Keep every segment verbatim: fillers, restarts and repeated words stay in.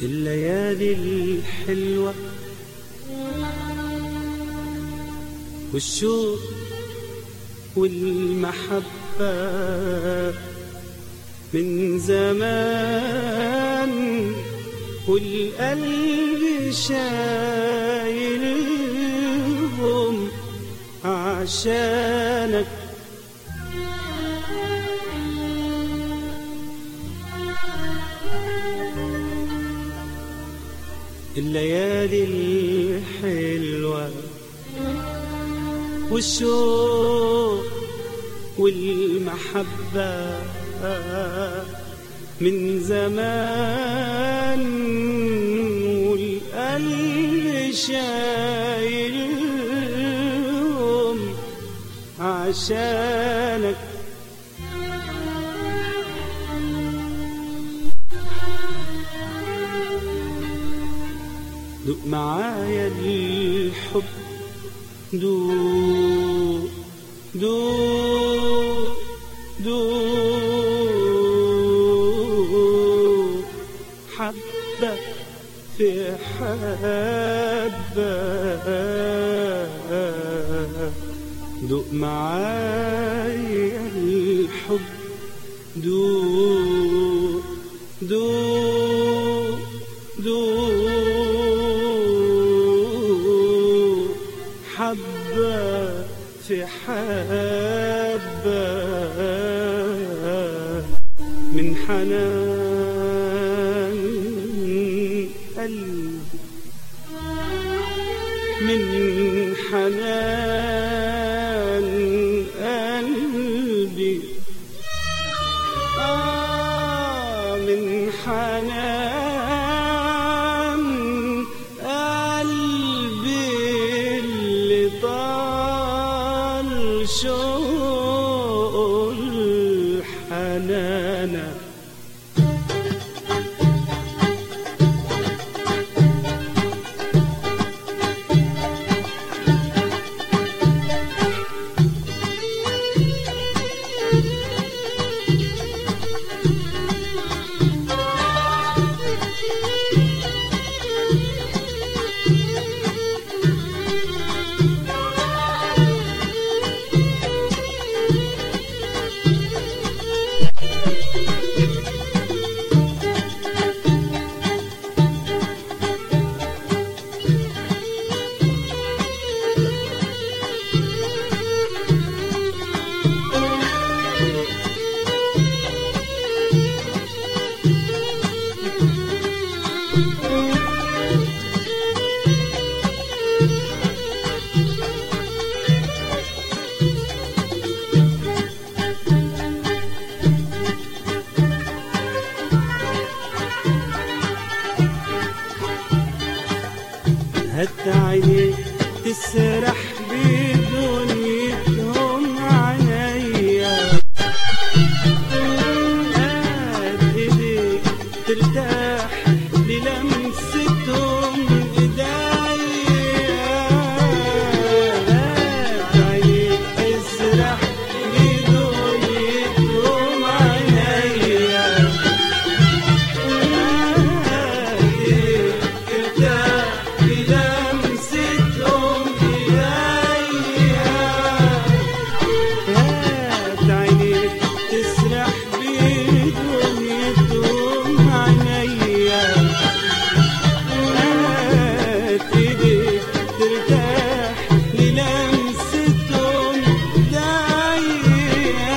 الليالي الحلوة والشوق والمحبة من زمان، والقلب شايلهم عشانك. الليالي الحلوة والشوق والمحبة من زمان، والقلب شايلهم عشانك. دوق معايا الحب، دوق دوق دوق حبة في حبة. دوق معايا الحب، دوق دوق دوق حبة في حبة من حنان قلبي، من حنان قلبي، آه من حنان قلبي اللي طال شوق الحنانة. هات عينيك تسرح بدنيتهم عينيا، هات ايديك ترتاح للمستهم ايديا. هات عينيك تسرح بدنيتهم عينيا، هات ايديك ترتاح لمستهم إيديا. هات عينيك تسرح بدنيتهم عينيا، هات ايديك ترتاح للمستهم إيديا.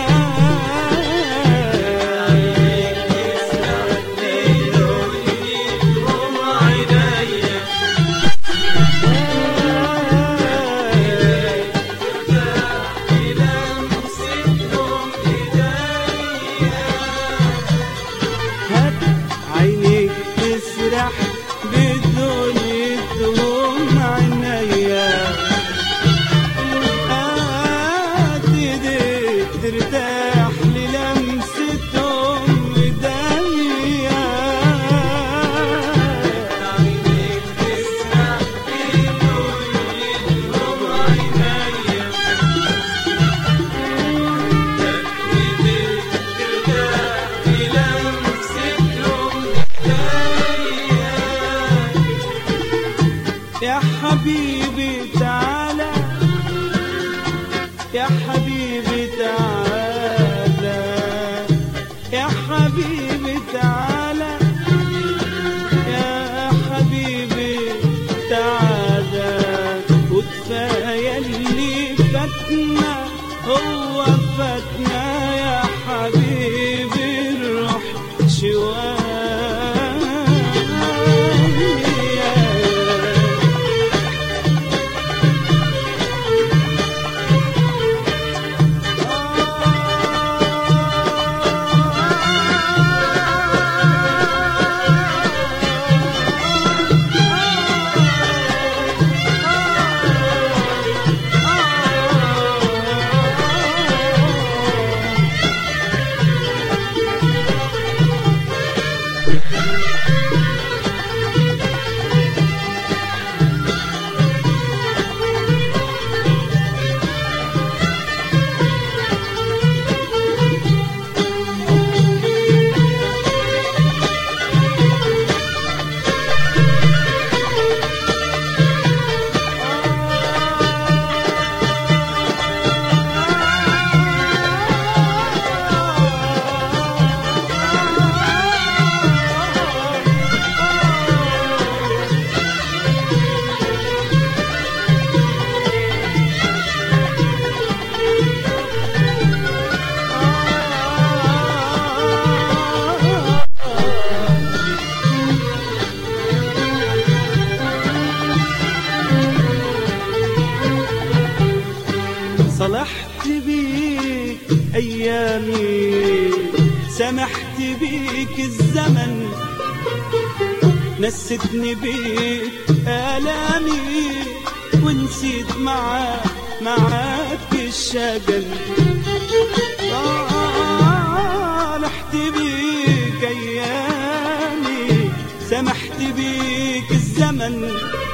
عينيك تسرح بدنيتهم عينيا، هات ايديك ترتاح للمستهم ايديا. عينيك تسرح بدنيتهم عينيا، هات ايديك ترتاح للمستهم صلحت بيك أيامي، سمحت بيك الزمن، نستني بيك آلامي، ونسيت معاك معاك الشجن. صلحت بيك أيامي، سمحت بيك الزمن،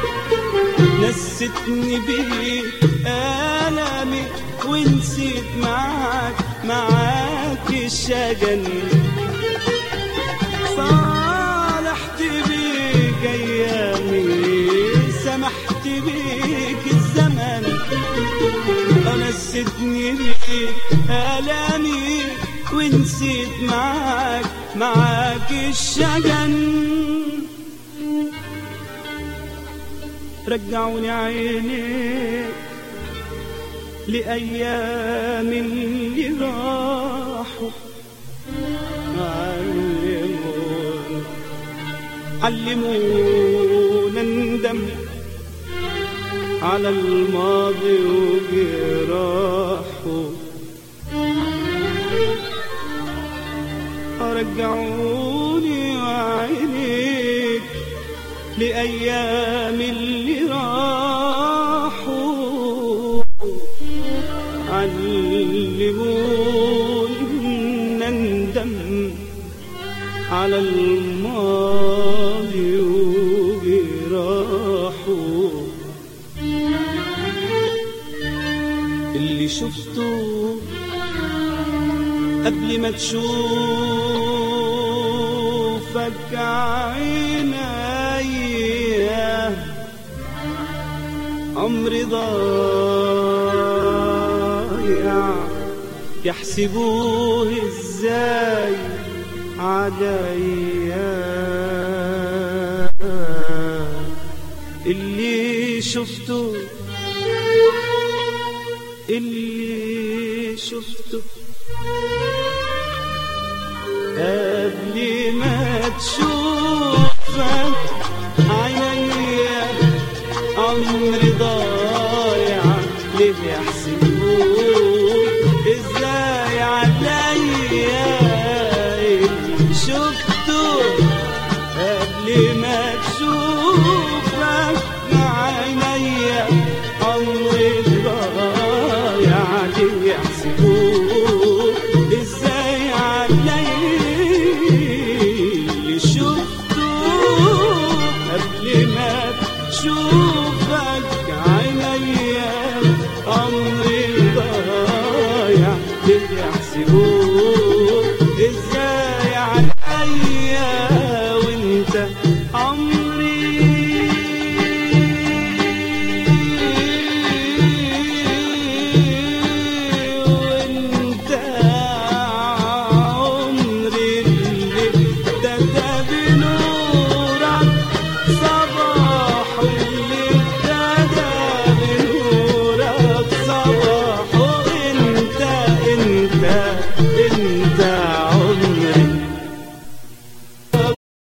نستني بيك آلامي، ونسيت معاك معاك الشجن. صالحت بيك أيامي، سمحت بيك الزمن، نستني بيك آلامي، ونسيت معاك معاك الشجن. رجعوني عينيك لأيام اللي راحوا، علمونا علمونا ندم على الماضي وجراحه. رجعوني عينيك لأيام اللي راحوا، علمونا ندم على الماضي وجراحه. اللي شفته قبل ما تشوفك عينيا، عمري ضايع يحسبوه ازاي عليا. اللي شفته اللي شفته قبل ما تشوف